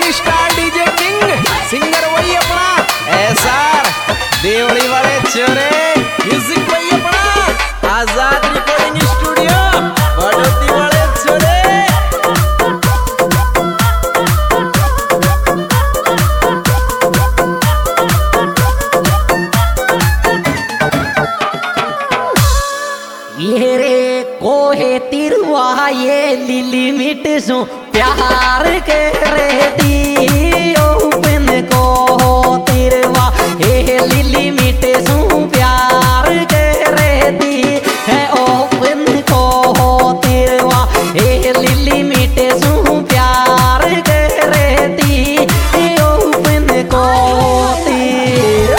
Star DJ king singer वही अपना SR Devdi वाले चोरे म्यूजिक वही अपना आजाद रिकॉर्डिंग स्टूडियो बड़ौती वाले चोरे। ये रे कोहे तिरवा ये लिली मिट सो प्यार के रे ओपन को तिरवा ये लिली मिट सो प्यार के रे है ओपन को तिरवा ये लिली मिट सो प्यार के रे ओपन को तीर।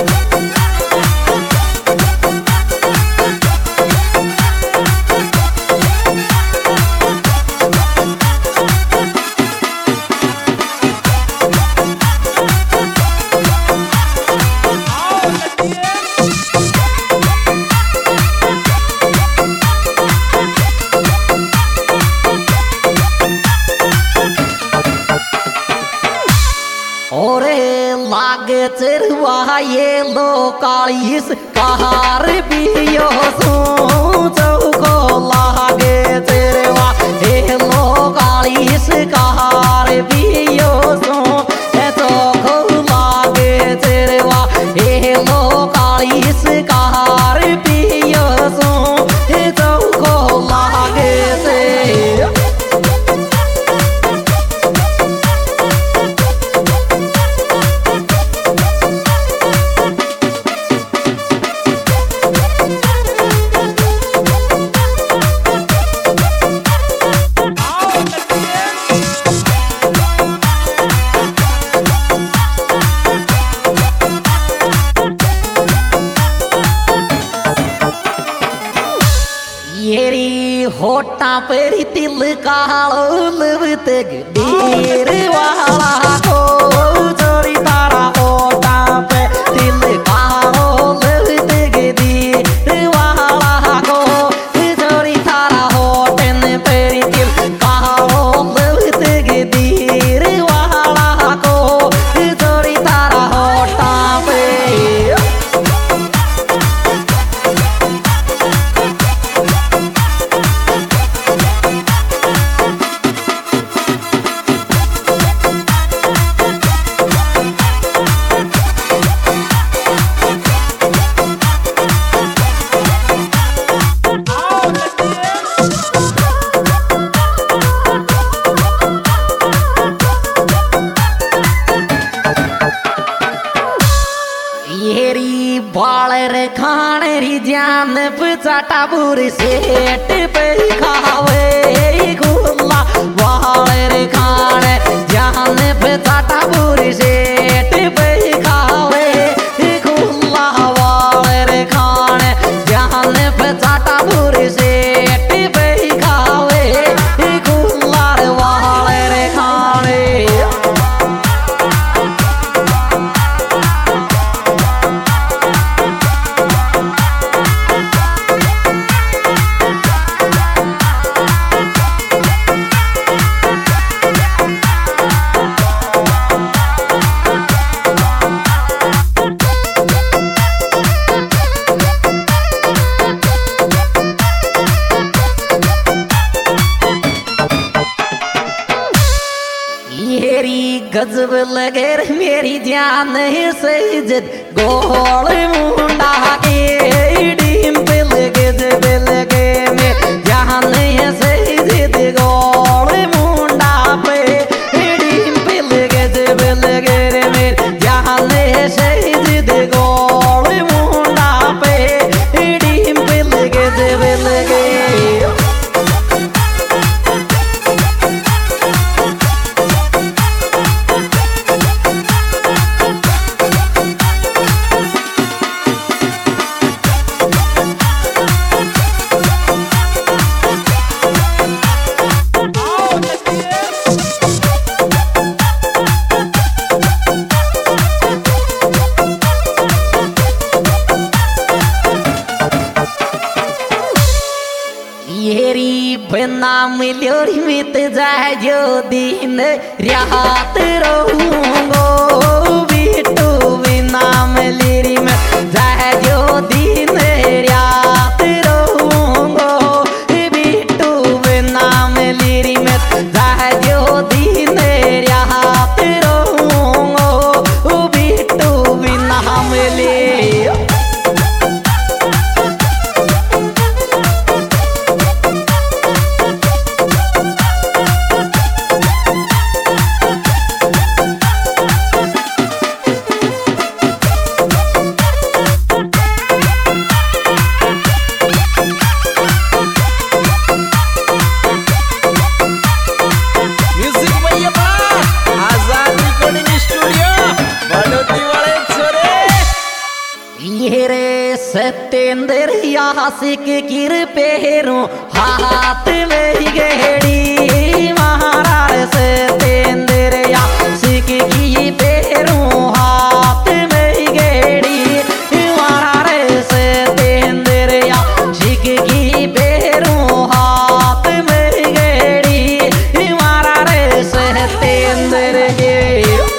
लागे चरवा ये लो कालीस कहार पियो चौको लागे चरवा ये लो कालीस कहार पियो चौको लागे चरवा ये लो कालीस कहार पियो चौको लागे से। होटा पर तिल कालो लवत गडीर वाला को चोरी तारा होटा पे तिल कालो लवत गडीर वाला को चोरी तारा होटन पर तिल कालो लवत गडीर वाला को चोरी तारा होटा पे। बालर खाने री जान चाटा बुरी सेट पे खावे गुल्ला बालर खाने जान चाटा बुरी सेट पे खावे गुल्ला बालर खाने जान चाटा बुरी सेट पे खावे गुल्ला बालर खाने। गजब लगे मेरी जान से जद गोल मुंडा के डिम्पल गजब लगे में जान से जद गोल मुंडा पे डिम्पल गजब लगे में जान से जद गोल मुंडा पे डिम्पल गजब लगे। जो दिन रात रहूंगो बिट्टू बिना मेरी में जो दिन रात रहूंगो बिट्टू बिना मेरी में जो दिन रात रहूंगो बिट्टू बिना मेरी। म्यूजिक भैया अपना आजाद रिकॉर्डिंग स्टूडियो बड़ोती वाले छोरे। ये रे सत्येंद्र यासिक किर पेरू हाथ में गेड़ी महाराज सत्येंद्र यासिक की पेरू हाथ में गेड़ी महाराज सत्येंद्र यासिक की पेरू हाथ में गेड़ी महाराज सत्येंद्र गेड़ी।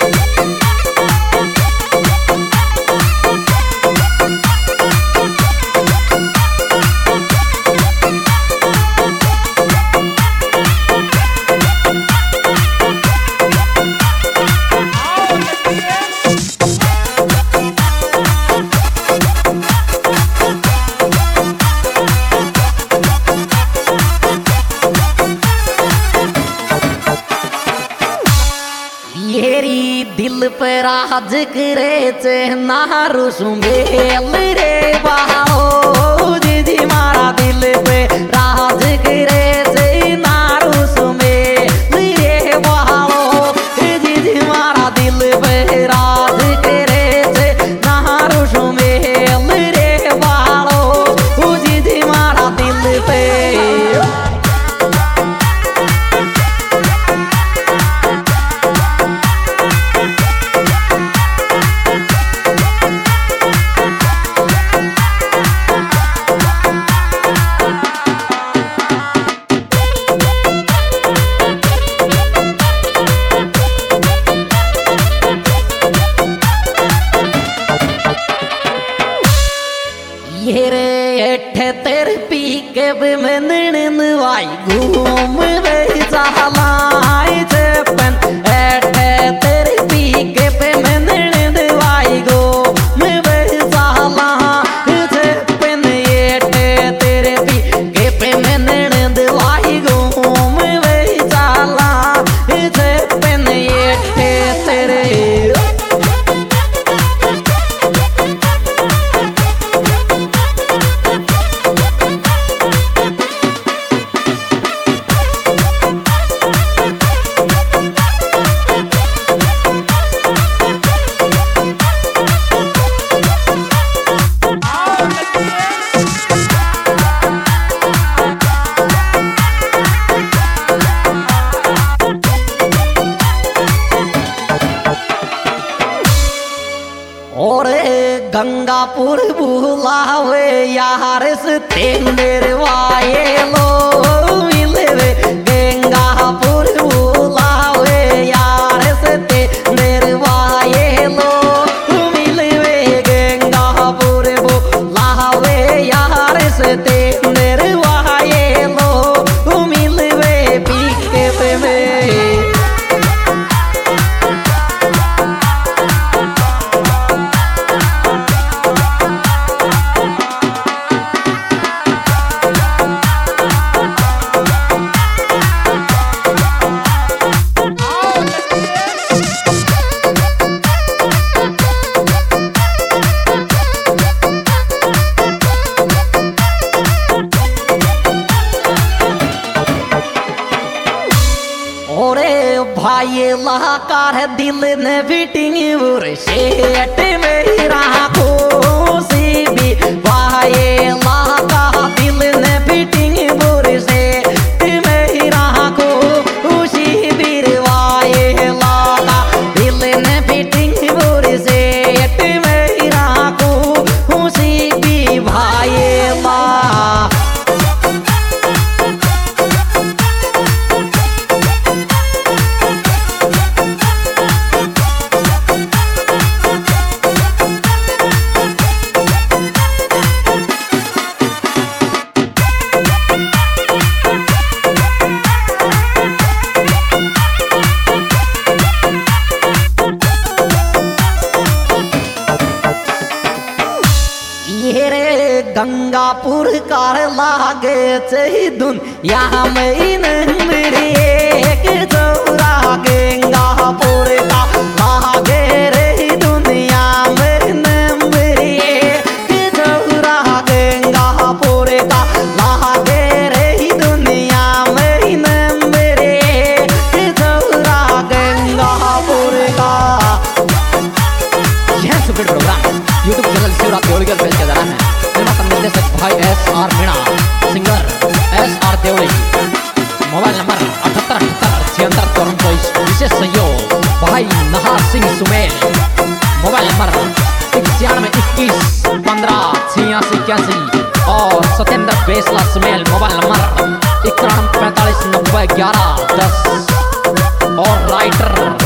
येरी दिल पर राज करे चे नारू सुमेल रे बाहो दीदी मारा दिल पे राज करे चे नारू सुमेल रे बाहो दीदी मारा दिल पे राज करे चे नारू सुमेल रे बाहो दीदी मारा दिल पे। ये रे एठ तेरे पी के बिमन वाई घूम वे चालाई चपन एठ तेरे पी के बिमन वाई घूम वे चाला चपन एठ तेरे पी के बिमन वाई घूम वे चाला चपन एठ तेरे। और गंगापुर बुलावे यार से तेंदर वाये लो मिलवे गंगापुर बुलावे यार से तेंदर वाये लो मिलवे गंगापुर बुलावे यार से तेंदर वाये लो मिलवे पीके पे में। भाई लाकार दिल ने फिटिंग सेट मेरा खुशी भी भाई लाका दिल ने फिटिंग सेट मेरा खुशी भी भाई लाका दिल ने फिटिंग सेट मेरा खुशी भी भाई ला। लागे चही दुनिया में नंबरी एक चौरा गंगापुर का लागे रे दुनिया में नंबरी एक चौरा गंगापुर का लागे रे दुनिया में नंबरी एक चौरा गंगापुर का। यह super programme YouTube channel Shivraj Devdikar पेश किया जा रहा है। निर्माता निर्देशक भाई SR Meena, singer SR Devdi. Mobile number 78787624। विशेष सहयोग भाई नहा सिंह सुमेल। मोबाइल नंबर 9121158681 और सत्येंद्र बेसला सुमेल। मोबाइल नंबर 9145901110 और राइटर